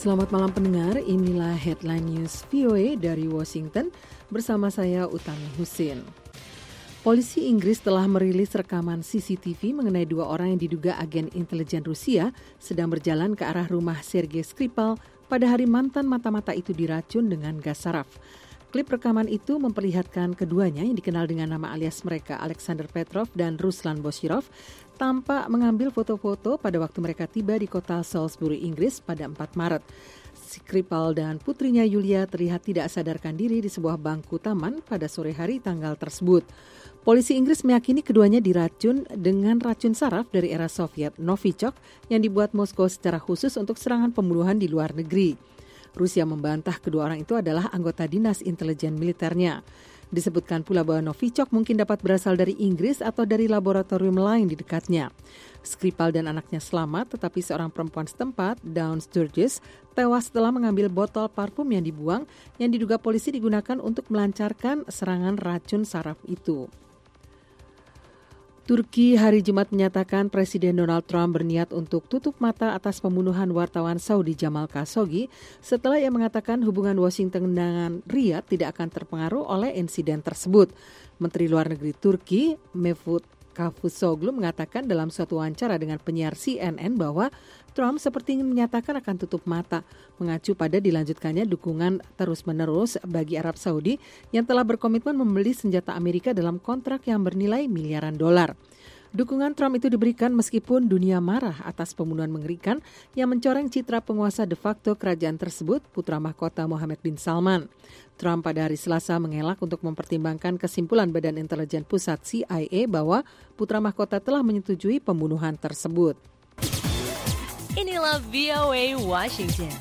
Selamat malam pendengar, inilah Headline News VOA dari Washington bersama saya Utami Husin. Polisi Inggris telah merilis rekaman CCTV mengenai 2 orang yang diduga agen intelijen Rusia sedang berjalan ke arah rumah Sergei Skripal pada hari mantan mata-mata itu diracun dengan gas saraf. Klip rekaman itu memperlihatkan keduanya yang dikenal dengan nama alias mereka Alexander Petrov dan Ruslan Boshirov tampak mengambil foto-foto pada waktu mereka tiba di kota Salisbury, Inggris pada 4 Maret. Skripal dan putrinya Yulia terlihat tidak sadarkan diri di sebuah bangku taman pada sore hari tanggal tersebut. Polisi Inggris meyakini keduanya diracun dengan racun saraf dari era Soviet Novichok yang dibuat Moskow secara khusus untuk serangan pembunuhan di luar negeri. Rusia membantah kedua orang itu adalah anggota dinas intelijen militernya. Disebutkan pula bahwa Novichok mungkin dapat berasal dari Inggris atau dari laboratorium lain di dekatnya. Skripal dan anaknya selamat, tetapi seorang perempuan setempat, Dawn Sturgis, tewas setelah mengambil botol parfum yang dibuang yang diduga polisi digunakan untuk melancarkan serangan racun saraf itu. Turki hari Jumat menyatakan Presiden Donald Trump berniat untuk tutup mata atas pembunuhan wartawan Saudi Jamal Khashoggi setelah ia mengatakan hubungan Washington dengan Riyadh tidak akan terpengaruh oleh insiden tersebut. Menteri Luar Negeri Turki, Mevlut Cavusoglu, mengatakan dalam suatu wawancara dengan penyiar CNN bahwa Trump seperti ingin menyatakan akan tutup mata, mengacu pada dilanjutkannya dukungan terus-menerus bagi Arab Saudi yang telah berkomitmen membeli senjata Amerika dalam kontrak yang bernilai miliaran dolar. Dukungan Trump itu diberikan meskipun dunia marah atas pembunuhan mengerikan yang mencoreng citra penguasa de facto kerajaan tersebut, putra mahkota Mohammed bin Salman. Trump pada hari Selasa mengelak untuk mempertimbangkan kesimpulan Badan Intelijen Pusat CIA bahwa putra mahkota telah menyetujui pembunuhan tersebut. Inilah VOA Washington.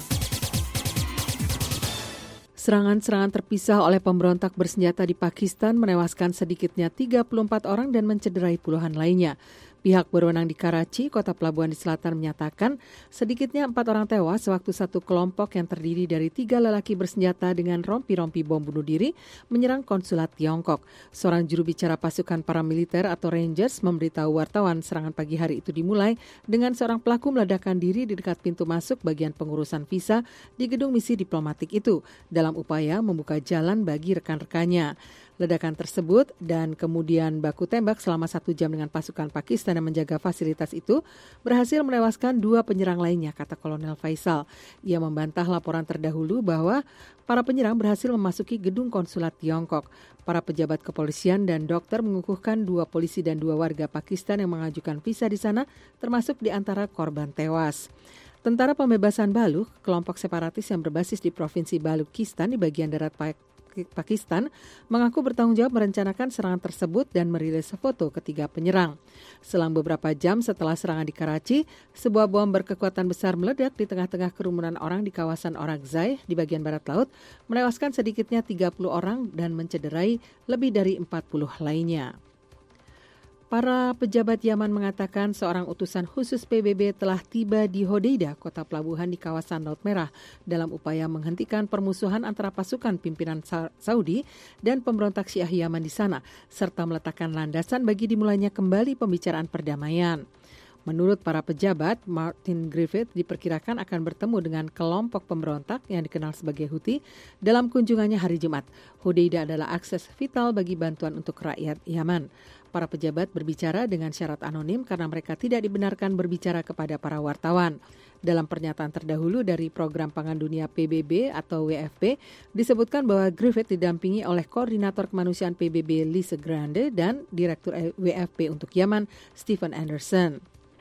Serangan-serangan terpisah oleh pemberontak bersenjata di Pakistan menewaskan sedikitnya 34 orang dan mencederai puluhan lainnya. Pihak berwenang di Karachi, kota pelabuhan di selatan, menyatakan sedikitnya 4 orang tewas sewaktu satu kelompok yang terdiri dari 3 lelaki bersenjata dengan rompi-rompi bom bunuh diri menyerang konsulat Tiongkok. Seorang juru bicara pasukan paramiliter atau Rangers memberitahu wartawan serangan pagi hari itu dimulai dengan seorang pelaku meledakkan diri di dekat pintu masuk bagian pengurusan visa di gedung misi diplomatik itu dalam upaya membuka jalan bagi rekan-rekannya. Ledakan tersebut dan kemudian baku tembak selama 1 jam dengan pasukan Pakistan yang menjaga fasilitas itu berhasil menewaskan 2 penyerang lainnya, kata Kolonel Faisal. Ia membantah laporan terdahulu bahwa para penyerang berhasil memasuki gedung konsulat Tiongkok. Para pejabat kepolisian dan dokter mengukuhkan 2 polisi dan 2 warga Pakistan yang mengajukan visa di sana, termasuk di antara korban tewas. Tentara Pembebasan Baluch, kelompok separatis yang berbasis di Provinsi Baluchistan di bagian darat Pakistan, mengaku bertanggung jawab merencanakan serangan tersebut dan merilis foto ketiga penyerang. Selang beberapa jam setelah serangan di Karachi, sebuah bom berkekuatan besar meledak di tengah-tengah kerumunan orang di kawasan Orakzai di bagian barat laut, menewaskan sedikitnya 30 orang dan mencederai lebih dari 40 lainnya. Para pejabat Yaman mengatakan seorang utusan khusus PBB telah tiba di Hodeida, kota pelabuhan di kawasan Laut Merah, dalam upaya menghentikan permusuhan antara pasukan pimpinan Saudi dan pemberontak Syiah Yaman di sana, serta meletakkan landasan bagi dimulainya kembali pembicaraan perdamaian. Menurut para pejabat, Martin Griffiths diperkirakan akan bertemu dengan kelompok pemberontak yang dikenal sebagai Houthi dalam kunjungannya hari Jumat. Hodeida adalah akses vital bagi bantuan untuk rakyat Yaman. Para pejabat berbicara dengan syarat anonim karena mereka tidak dibenarkan berbicara kepada para wartawan. Dalam pernyataan terdahulu dari Program Pangan Dunia PBB atau WFP, disebutkan bahwa Griffith didampingi oleh Koordinator Kemanusiaan PBB Lise Grande dan Direktur WFP untuk Yaman, Stephen Anderson.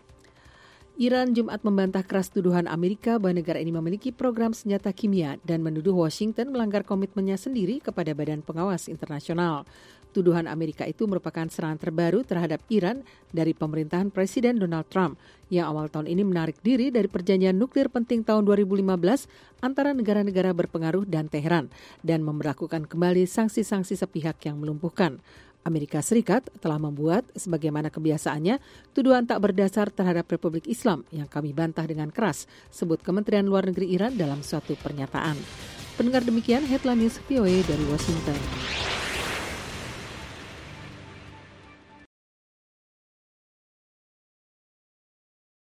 Iran Jumat membantah keras tuduhan Amerika bahwa negara ini memiliki program senjata kimia dan menuduh Washington melanggar komitmennya sendiri kepada Badan Pengawas Internasional. Tuduhan Amerika itu merupakan serangan terbaru terhadap Iran dari pemerintahan Presiden Donald Trump yang awal tahun ini menarik diri dari perjanjian nuklir penting tahun 2015 antara negara-negara berpengaruh dan Teheran dan memberlakukan kembali sanksi-sanksi sepihak yang melumpuhkan. Amerika Serikat telah membuat, sebagaimana kebiasaannya, tuduhan tak berdasar terhadap Republik Islam yang kami bantah dengan keras, sebut Kementerian Luar Negeri Iran dalam suatu pernyataan. Pendengar, demikian Headline News VOA dari Washington.